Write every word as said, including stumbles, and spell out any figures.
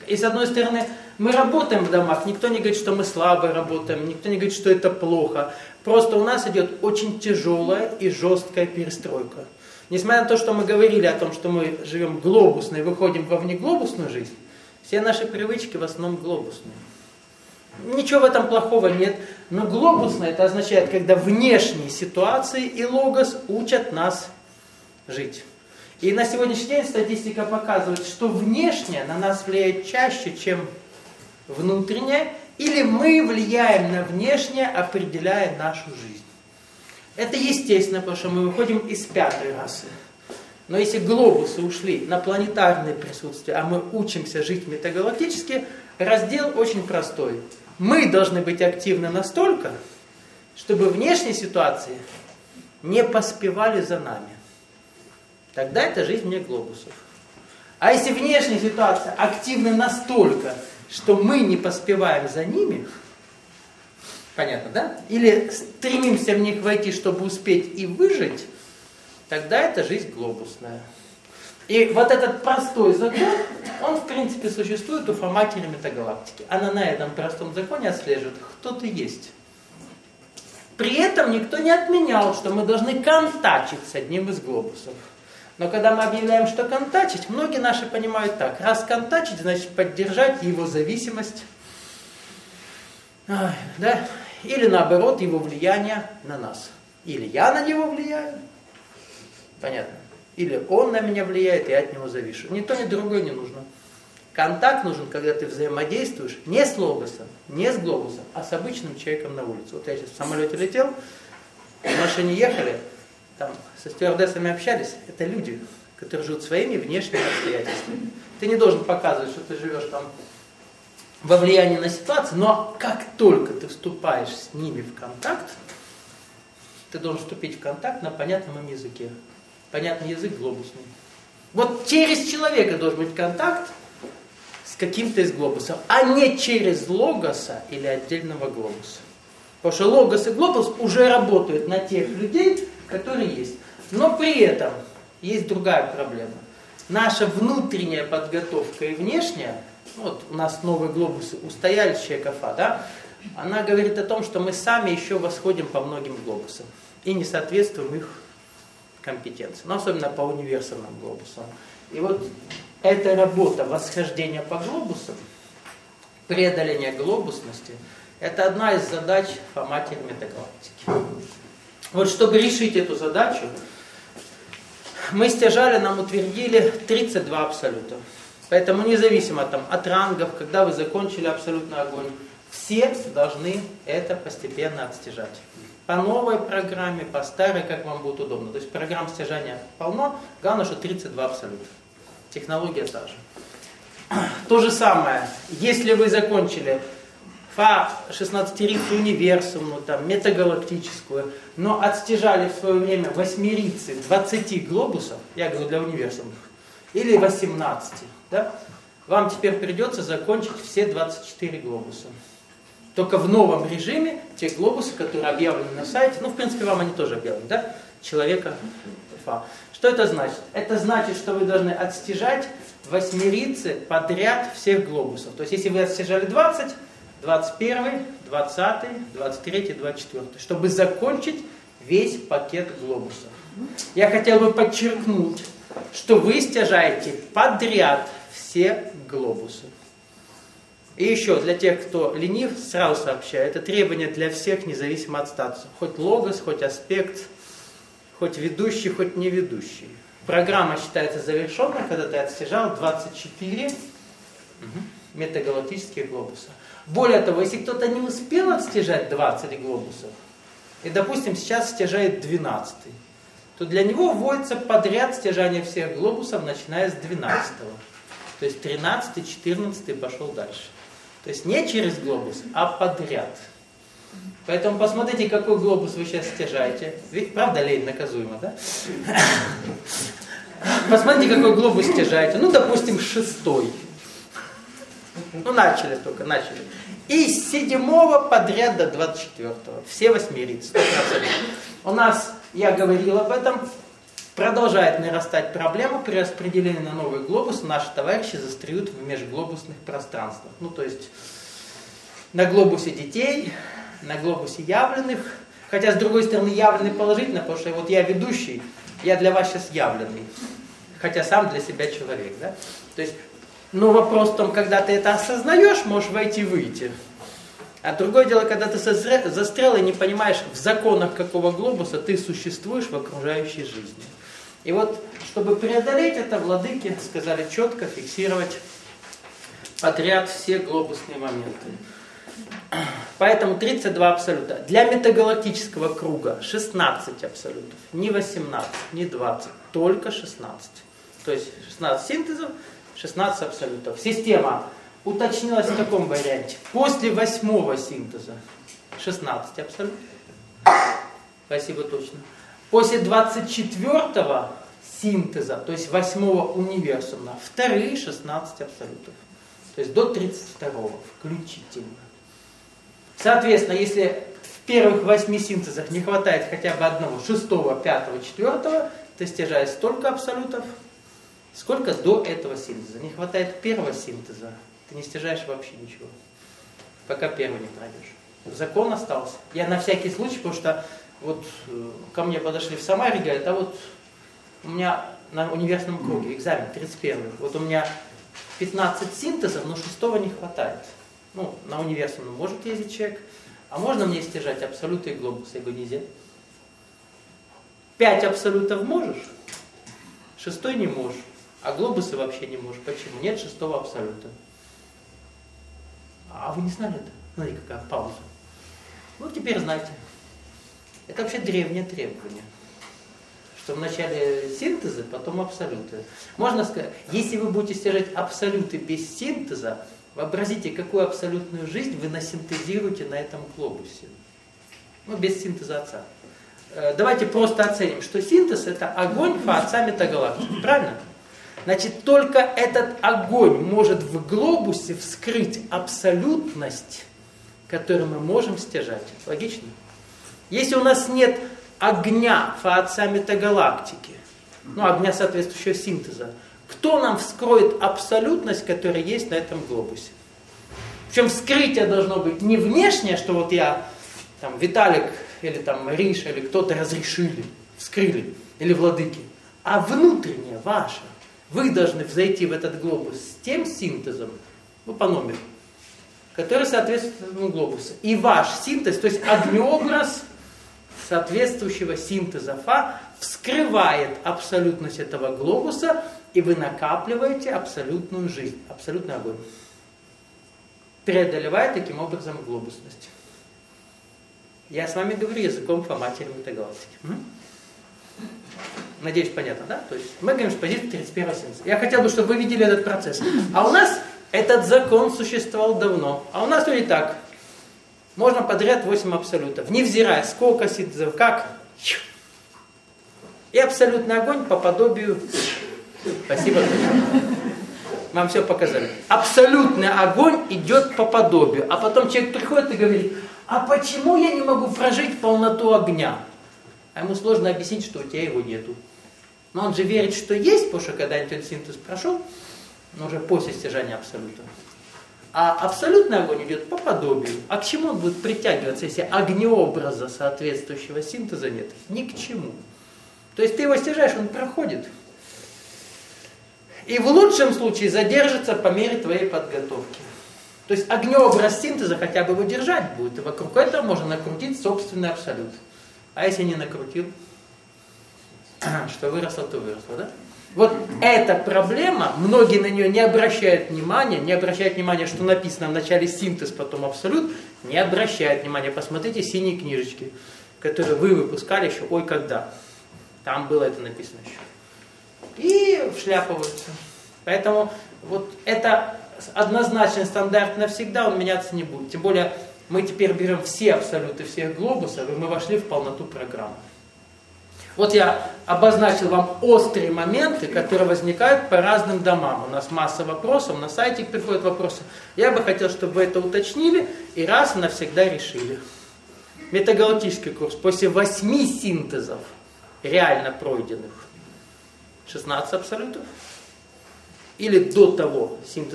И с одной стороны, мы работаем в домах, никто не говорит, что мы слабо работаем, никто не говорит, что это плохо. Просто у нас идет очень тяжелая и жесткая перестройка. Несмотря на то, что мы говорили о том, что мы живем глобусно и выходим во внеглобусную жизнь, все наши привычки в основном глобусные. Ничего в этом плохого нет, но глобусно это означает, когда внешние ситуации и логос учат нас жить. И на сегодняшний день статистика показывает, что внешнее на нас влияет чаще, чем внутреннее, или мы влияем на внешнее, определяя нашу жизнь. Это естественно, потому что мы выходим из пятой расы. Но если глобусы ушли на планетарное присутствие, а мы учимся жить метагалактически, раздел очень простой. Мы должны быть активны настолько, чтобы внешние ситуации не поспевали за нами. Тогда это жизнь вне глобусов. А если внешняя ситуация активна настолько, что мы не поспеваем за ними, понятно, да? Или стремимся в них войти, чтобы успеть и выжить, тогда это жизнь глобусная. И вот этот простой закон, он в принципе существует у форматора метагалактики. Она на этом простом законе отслеживает, кто ты есть. При этом никто не отменял, что мы должны контачить с одним из глобусов. Но когда мы объявляем, что контачить, многие наши понимают так. Раз контачить, значит поддержать его зависимость. Ай, да? Или наоборот, его влияние на нас. Или я на него влияю. Понятно. Или он на меня влияет, и я от него завишу. Ни то, ни другое не нужно. Контакт нужен, когда ты взаимодействуешь не с логосом, не с глобусом, а с обычным человеком на улице. Вот я сейчас в самолете летел, в машине ехали, там со стюардессами общались. Это люди, которые живут своими внешними обстоятельствами. Ты не должен показывать, что ты живешь там во влиянии на ситуацию, но как только ты вступаешь с ними в контакт, ты должен вступить в контакт на понятном им языке. Понятный язык глобусный. Вот через человека должен быть контакт с каким-то из глобусов, а не через логоса или отдельного глобуса. Потому что логос и глобус уже работают на тех людей, которые есть. Но при этом есть другая проблема. Наша внутренняя подготовка и внешняя, вот у нас новые глобусы устоялищая кафа, да, она говорит о том, что мы сами еще восходим по многим глобусам и не соответствуем их компетенции, но особенно по универсальным глобусам. И вот эта работа восхождения по глобусам, преодоление глобусности, это одна из задач форматора метагалактики. Вот чтобы решить эту задачу, мы с Тяжали нам утвердили тридцать два абсолюта. Поэтому независимо там, от рангов, когда вы закончили абсолютный огонь, все должны это постепенно отстяжать. По новой программе, по старой, как вам будет удобно. То есть программ стяжания полно, главное, что тридцать два абсолюта. Технология та же. То же самое, если вы закончили фа шестнадцатерицу универсуму, там, метагалактическую, но отстяжали в свое время восьмерицы двадцати глобусов, я говорю для универсумов, или восемнадцати, да, вам теперь придется закончить все двадцать четыре глобуса. Только в новом режиме те глобусы, которые объявлены на сайте, ну, в принципе, вам они тоже объявлены, да? Человека Фа. Что это значит? Это значит, что вы должны отстяжать восьмерицы подряд всех глобусов. То есть, если вы отстяжали двадцать, двадцать первый, двадцатый, двадцать третий, двадцать четвёртый, чтобы закончить весь пакет глобусов. Я хотел бы подчеркнуть, что вы стяжаете подряд все глобусы. И еще, для тех, кто ленив, сразу сообщаю, это требование для всех, независимо от статуса. Хоть логос, хоть аспект, хоть ведущий, хоть не ведущий. Программа считается завершенной, когда ты отстяжал двадцать четыре угу, метагалактических глобуса. Более того, если кто-то не успел отстяжать двадцать глобусов, и, допустим, сейчас стяжает двенадцатый, то для него вводится подряд стяжание всех глобусов, начиная с двенадцатого. То есть тринадцатый, четырнадцатый пошел дальше. То есть не через глобус, а подряд. Поэтому посмотрите, какой глобус вы сейчас стяжаете. Ведь, правда, лень наказуема, да? Посмотрите, какой глобус стяжаете. Ну, допустим, шестой. Ну, начали только, начали. И с седьмого подряд до двадцать четвёртого. Все восьмерицы, сто процентов. У нас, я говорил об этом, Продолжает нарастать проблема при распределении на новый глобус. Наши товарищи застряют в межглобусных пространствах. Ну, то есть на глобусе детей, на глобусе явленных. Хотя, с другой стороны, явленный положительно, потому что вот я ведущий, я для вас сейчас явленный. Хотя сам для себя человек, да? То есть, но вопрос в том, когда ты это осознаешь, можешь войти и выйти. А другое дело, когда ты застрял и не понимаешь, в законах какого глобуса ты существуешь в окружающей жизни. И вот, чтобы преодолеть это, владыки сказали четко фиксировать подряд все глобусные моменты. Поэтому тридцать два абсолюта. Для метагалактического круга шестнадцать абсолютов. Не восемнадцать, не двадцать, только шестнадцать. То есть шестнадцать синтезов, шестнадцать абсолютов. Система уточнилась в каком варианте? После восьмого синтеза шестнадцать абсолютов. Спасибо, точно. После двадцать четвёртого синтеза, то есть восьмого универсума, вторые шестнадцать абсолютов. То есть до тридцать второго включительно. Соответственно, если в первых восьми синтезах не хватает хотя бы одного, шестого, пятого, четвертого, ты стяжаешь столько абсолютов, сколько до этого синтеза. Не хватает первого синтеза, ты не стяжаешь вообще ничего, пока первый не пройдешь. Закон остался. Я на всякий случай, потому что вот ко мне подошли в Самаре, говорят, а вот у меня на универсальном круге экзамен тридцать первый, вот у меня пятнадцать синтезов, но шестого не хватает. Ну, на универсальном может ездить человек, а можно мне стяжать абсолюты и глобусы? Я говорю, нельзя. Пять абсолютов можешь, шестой не можешь, а глобусы вообще не можешь. Почему? Нет шестого абсолюта. А вы не знали это? Смотри, какая пауза. Ну, теперь знаете. Это вообще древнее требование. Что вначале синтезы, потом абсолюты. Можно сказать, если вы будете стяжать абсолюты без синтеза, вообразите, какую абсолютную жизнь вы насинтезируете на этом глобусе. Ну, без синтеза отца. Давайте просто оценим, что синтез это огонь фа-отца метагалактики. Правильно? Значит, только этот огонь может в глобусе вскрыть абсолютность, которую мы можем стяжать. Логично? Если у нас нет огня фа-отца метагалактики, ну, огня соответствующего синтеза, кто нам вскроет абсолютность, которая есть на этом глобусе? Причем вскрытие должно быть не внешнее, что вот я, там, Виталик, или там Риша, или кто-то разрешили, вскрыли, или владыки, а внутреннее, ваше. Вы должны взойти в этот глобус с тем синтезом, ну, по номеру, который соответствует этому глобусу. И ваш синтез, то есть огнеобраз соответствующего синтеза Фа, вскрывает абсолютность этого глобуса, и вы накапливаете абсолютную жизнь, абсолютный огонь. Преодолевая таким образом глобусность. Я с вами говорю языком Фа-матери метагалактики. Надеюсь, понятно, да? То есть мы говорим с позиции тридцать первого синтеза. Я хотел бы, чтобы вы видели этот процесс. А у нас этот закон существовал давно. А у нас и так. Можно подряд восемь абсолютов. Невзирая, сколько синтезов, как. И абсолютный огонь по подобию. Спасибо. Вам все показали. Абсолютный огонь идет по подобию. А потом человек приходит и говорит, а почему я не могу прожить полноту огня? А ему сложно объяснить, что у тебя его нету. Но он же верит, что есть, потому что когда-нибудь этот синтез прошел, но уже после стяжания абсолюта. А абсолютный огонь идет по подобию. А к чему он будет притягиваться, если огнеобраза соответствующего синтеза нет? Ни к чему. То есть ты его стяжаешь, он проходит. И в лучшем случае задержится по мере твоей подготовки. То есть огнеобраз синтеза хотя бы его держать будет. И вокруг этого можно накрутить собственный абсолют. А если не накрутил, что выросло, то выросло, да? Вот эта проблема, многие на нее не обращают внимания, не обращают внимания, что написано в начале синтез, потом абсолют, не обращают внимания. Посмотрите синие книжечки, которые вы выпускали еще, ой, когда. Там было это написано еще. И вшляпываются. Поэтому вот это однозначный стандарт навсегда, он меняться не будет. Тем более мы теперь берем все абсолюты всех глобусов, и мы вошли в полноту программы. Вот я обозначил вам острые моменты, которые возникают по разным домам. У нас масса вопросов, на сайте приходят вопросы. Я бы хотел, чтобы вы это уточнили и раз и навсегда решили. Метагалактический курс после восьми синтезов, реально пройденных, шестнадцать абсолютов. Или до того синтез